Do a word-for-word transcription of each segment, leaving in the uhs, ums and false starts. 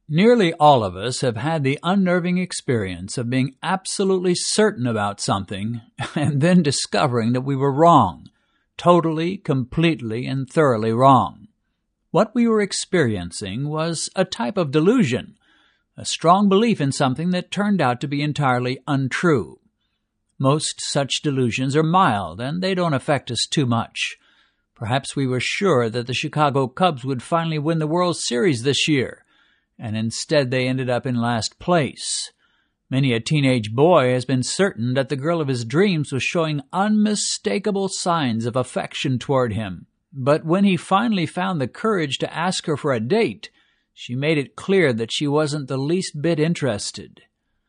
Nearly all of us have had the unnerving experience of being absolutely certain about something and then discovering that we were wrong, totally, completely, and thoroughly wrong. What we were experiencing was a type of delusion, a strong belief in something that turned out to be entirely untrue. Most such delusions are mild, and they don't affect us too much. Perhaps we were sure that the Chicago Cubs would finally win the World Series this year, and instead they ended up in last place. Many a teenage boy has been certain that the girl of his dreams was showing unmistakable signs of affection toward him. But when he finally found the courage to ask her for a date, she made it clear that she wasn't the least bit interested.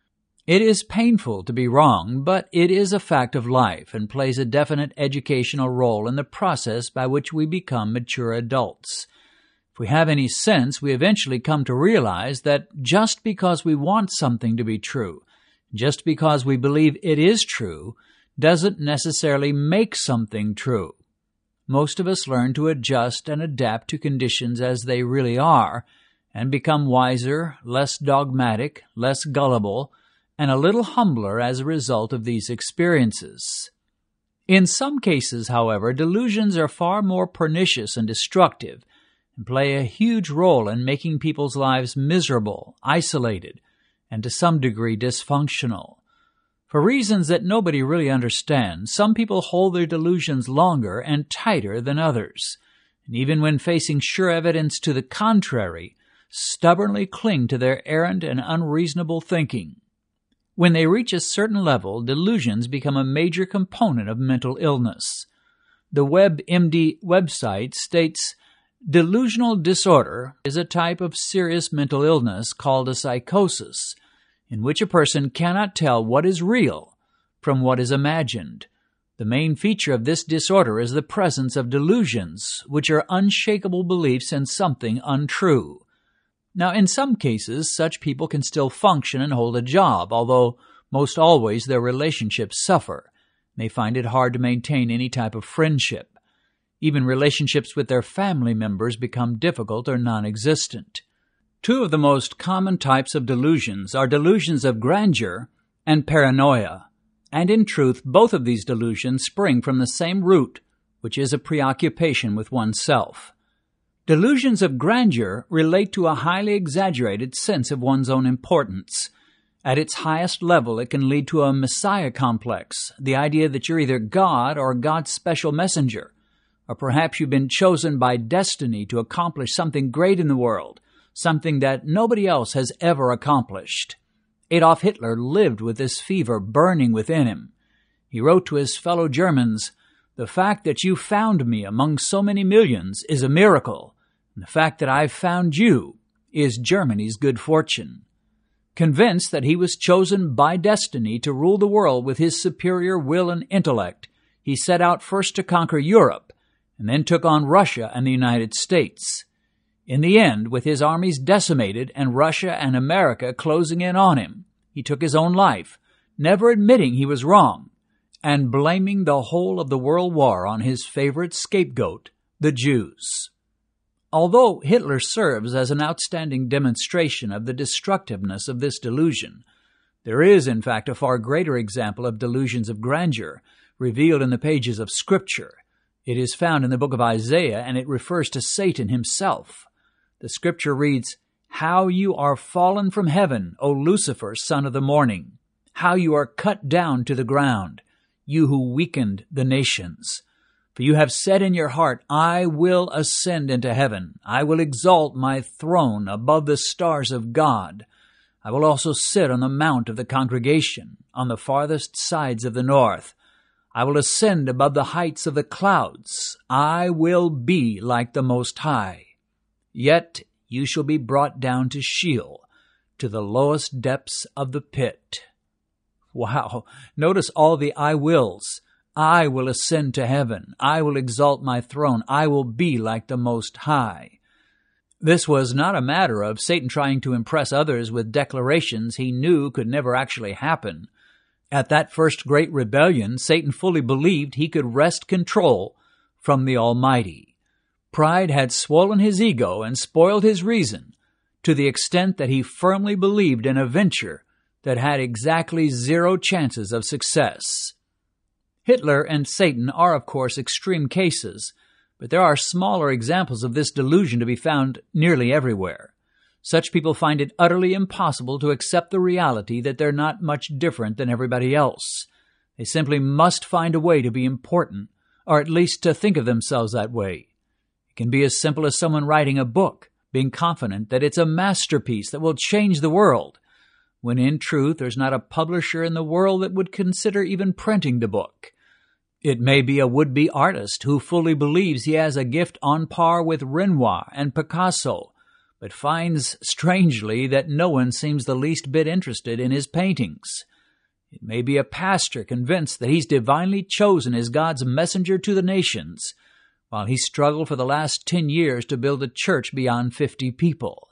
It is painful to be wrong, but it is a fact of life and plays a definite educational role in the process by which we become mature adults. If we have any sense, we eventually come to realize that just because we want something to be true, just because we believe it is true, doesn't necessarily make something true. Most of us learn to adjust and adapt to conditions as they really are and become wiser, less dogmatic, less gullible, and a little humbler as a result of these experiences. In some cases, however, delusions are far more pernicious and destructive and play a huge role in making people's lives miserable, isolated, and to some degree dysfunctional. For reasons that nobody really understands, some people hold their delusions longer and tighter than others, and even when facing sure evidence to the contrary, stubbornly cling to their errant and unreasonable thinking. When they reach a certain level, delusions become a major component of mental illness. The WebMD website states, delusional disorder is a type of serious mental illness called a psychosis, in which a person cannot tell what is real from what is imagined. The main feature of this disorder is the presence of delusions, which are unshakable beliefs in something untrue. Now, in some cases, such people can still function and hold a job, although most always their relationships suffer. They find it hard to maintain any type of friendship. Even relationships with their family members become difficult or non-existent. Two of the most common types of delusions are delusions of grandeur and paranoia. And in truth, both of these delusions spring from the same root, which is a preoccupation with oneself. Delusions of grandeur relate to a highly exaggerated sense of one's own importance. At its highest level, it can lead to a messiah complex, the idea that you're either God or God's special messenger, or perhaps you've been chosen by destiny to accomplish something great in the world, something that nobody else has ever accomplished. Adolf Hitler lived with this fever burning within him. He wrote to his fellow Germans, "The fact that you found me among so many millions is a miracle, and the fact that I've found you is Germany's good fortune." Convinced that he was chosen by destiny to rule the world with his superior will and intellect, he set out first to conquer Europe, and then took on Russia and the United States. In the end, with his armies decimated and Russia and America closing in on him, he took his own life, never admitting he was wrong, and blaming the whole of the World War on his favorite scapegoat, the Jews. Although Hitler serves as an outstanding demonstration of the destructiveness of this delusion, there is, in fact, a far greater example of delusions of grandeur revealed in the pages of Scripture. It is found in the book of Isaiah, and it refers to Satan himself. The Scripture reads, "How you are fallen from heaven, O Lucifer, son of the morning! How you are cut down to the ground, you who weakened the nations! For you have said in your heart, I will ascend into heaven. I will exalt my throne above the stars of God. I will also sit on the mount of the congregation, on the farthest sides of the north. I will ascend above the heights of the clouds. I will be like the Most High. Yet you shall be brought down to Sheol, to the lowest depths of the pit." Wow! Notice all the I wills. I will ascend to heaven. I will exalt my throne. I will be like the Most High. This was not a matter of Satan trying to impress others with declarations he knew could never actually happen. At that first great rebellion, Satan fully believed he could wrest control from the Almighty. Pride had swollen his ego and spoiled his reason to the extent that he firmly believed in a venture that had exactly zero chances of success. Hitler and Satan are, of course, extreme cases, but there are smaller examples of this delusion to be found nearly everywhere. Such people find it utterly impossible to accept the reality that they're not much different than everybody else. They simply must find a way to be important, or at least to think of themselves that way. It can be as simple as someone writing a book, being confident that it's a masterpiece that will change the world, when in truth there's not a publisher in the world that would consider even printing the book. It may be a would-be artist who fully believes he has a gift on par with Renoir and Picasso, but finds strangely that no one seems the least bit interested in his paintings. It may be a pastor convinced that he's divinely chosen as God's messenger to the nations, while he struggled for the last ten years to build a church beyond fifty people.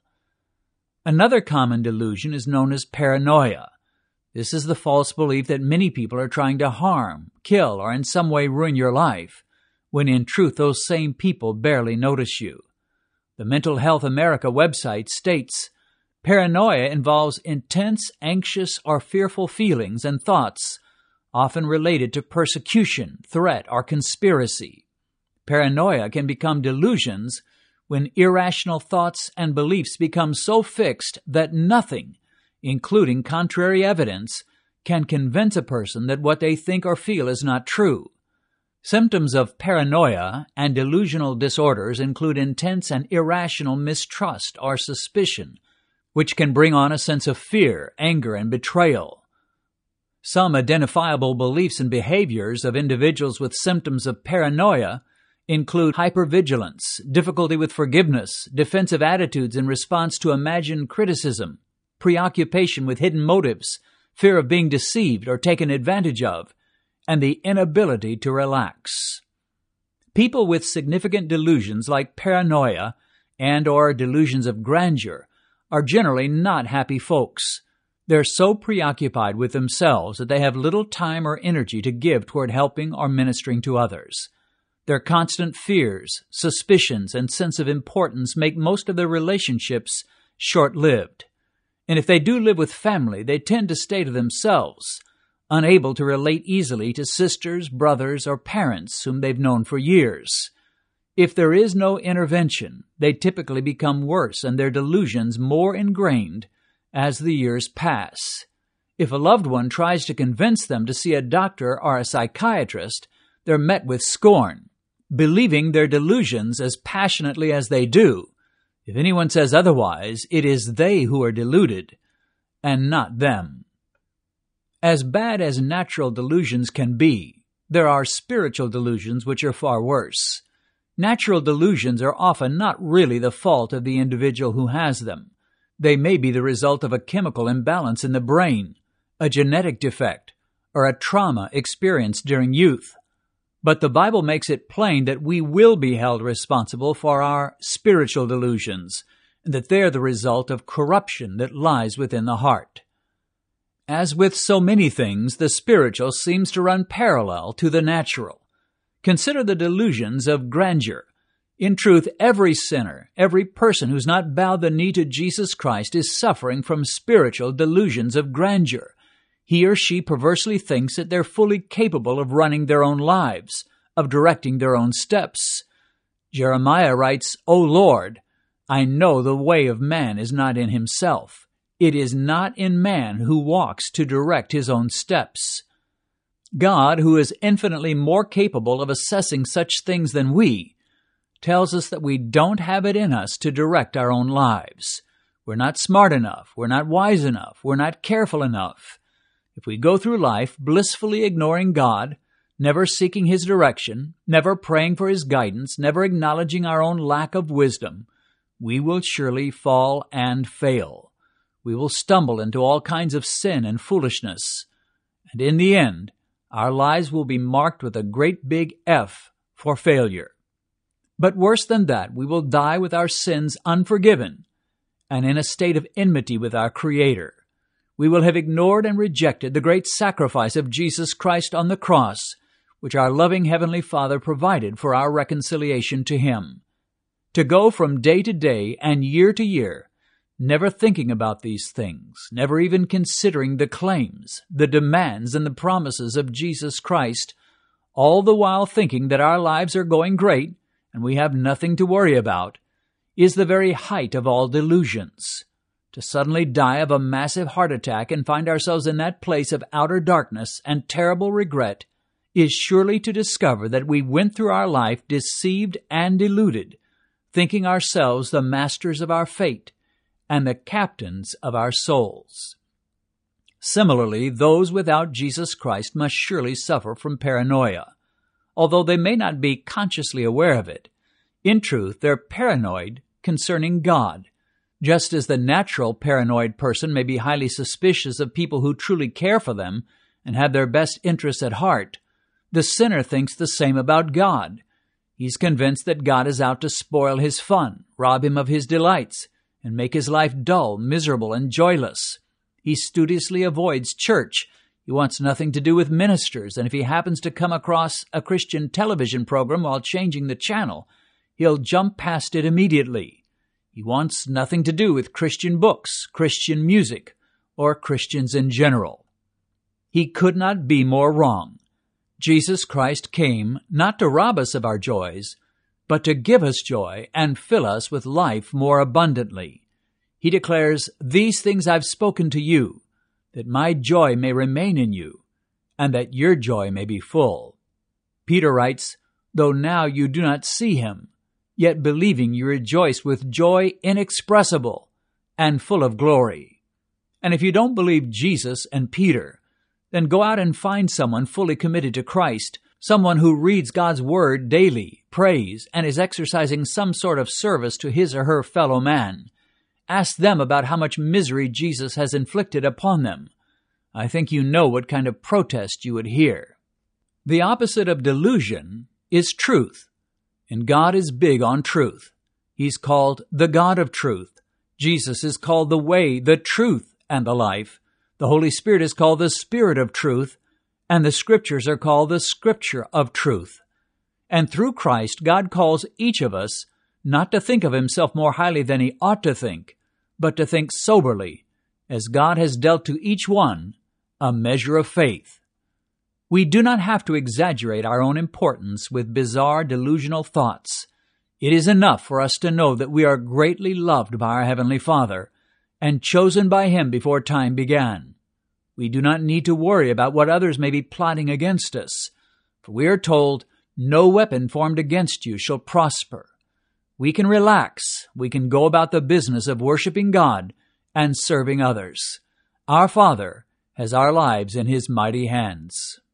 Another common delusion is known as paranoia. This is the false belief that many people are trying to harm, kill, or in some way ruin your life, when in truth those same people barely notice you. The Mental Health America website states, paranoia involves intense, anxious, or fearful feelings and thoughts, often related to persecution, threat, or conspiracy. Paranoia can become delusions when irrational thoughts and beliefs become so fixed that nothing, including contrary evidence, can convince a person that what they think or feel is not true. Symptoms of paranoia and delusional disorders include intense and irrational mistrust or suspicion, which can bring on a sense of fear, anger, and betrayal. Some identifiable beliefs and behaviors of individuals with symptoms of paranoia include hypervigilance, difficulty with forgiveness, defensive attitudes in response to imagined criticism, preoccupation with hidden motives, fear of being deceived or taken advantage of, and the inability to relax. People with significant delusions like paranoia and or delusions of grandeur are generally not happy folks. They're so preoccupied with themselves that they have little time or energy to give toward helping or ministering to others. Their constant fears, suspicions, and sense of importance make most of their relationships short-lived. And if they do live with family, they tend to stay to themselves, unable to relate easily to sisters, brothers, or parents whom they've known for years. If there is no intervention, they typically become worse and their delusions more ingrained as the years pass. If a loved one tries to convince them to see a doctor or a psychiatrist, they're met with scorn, believing their delusions as passionately as they do. If anyone says otherwise, it is they who are deluded, and not them. As bad as natural delusions can be, there are spiritual delusions which are far worse. Natural delusions are often not really the fault of the individual who has them. They may be the result of a chemical imbalance in the brain, a genetic defect, or a trauma experienced during youth. But the Bible makes it plain that we will be held responsible for our spiritual delusions, and that they're the result of corruption that lies within the heart. As with so many things, the spiritual seems to run parallel to the natural. Consider the delusions of grandeur. In truth, every sinner, every person who's not bowed the knee to Jesus Christ is suffering from spiritual delusions of grandeur. He or she perversely thinks that they're fully capable of running their own lives, of directing their own steps. Jeremiah writes, "O Lord, I know the way of man is not in himself. It is not in man who walks to direct his own steps." God, who is infinitely more capable of assessing such things than we, tells us that we don't have it in us to direct our own lives. We're not smart enough. We're not wise enough. We're not careful enough. If we go through life blissfully ignoring God, never seeking His direction, never praying for His guidance, never acknowledging our own lack of wisdom, we will surely fall and fail. We will stumble into all kinds of sin and foolishness. And in the end, our lives will be marked with a great big F for failure. But worse than that, we will die with our sins unforgiven and in a state of enmity with our Creator. We will have ignored and rejected the great sacrifice of Jesus Christ on the cross, which our loving Heavenly Father provided for our reconciliation to Him. To go from day to day and year to year, never thinking about these things, never even considering the claims, the demands, and the promises of Jesus Christ, all the while thinking that our lives are going great and we have nothing to worry about, is the very height of all delusions. To suddenly die of a massive heart attack and find ourselves in that place of outer darkness and terrible regret is surely to discover that we went through our life deceived and deluded, thinking ourselves the masters of our fate and the captains of our souls. Similarly, those without Jesus Christ must surely suffer from paranoia. Although they may not be consciously aware of it, in truth, they're paranoid concerning God. Just as the natural paranoid person may be highly suspicious of people who truly care for them and have their best interests at heart, the sinner thinks the same about God. He's convinced that God is out to spoil his fun, rob him of his delights, and make his life dull, miserable, and joyless. He studiously avoids church. He wants nothing to do with ministers, and if he happens to come across a Christian television program while changing the channel, he'll jump past it immediately. He wants nothing to do with Christian books, Christian music, or Christians in general. He could not be more wrong. Jesus Christ came not to rob us of our joys, but to give us joy and fill us with life more abundantly. He declares, "These things I've spoken to you, that my joy may remain in you, and that your joy may be full." Peter writes, "Though now you do not see him, yet believing you rejoice with joy inexpressible and full of glory." And if you don't believe Jesus and Peter, then go out and find someone fully committed to Christ, someone who reads God's Word daily, prays, and is exercising some sort of service to his or her fellow man. Ask them about how much misery Jesus has inflicted upon them. I think you know what kind of protest you would hear. The opposite of delusion is truth, and God is big on truth. He's called the God of truth. Jesus is called the way, the truth, and the life. The Holy Spirit is called the Spirit of truth, and the Scriptures are called the Scripture of truth. And through Christ, God calls each of us not to think of himself more highly than he ought to think, but to think soberly, as God has dealt to each one a measure of faith. We do not have to exaggerate our own importance with bizarre delusional thoughts. It is enough for us to know that we are greatly loved by our Heavenly Father and chosen by Him before time began. We do not need to worry about what others may be plotting against us, for we are told, "No weapon formed against you shall prosper." We can relax. We can go about the business of worshiping God and serving others. Our Father has our lives in His mighty hands.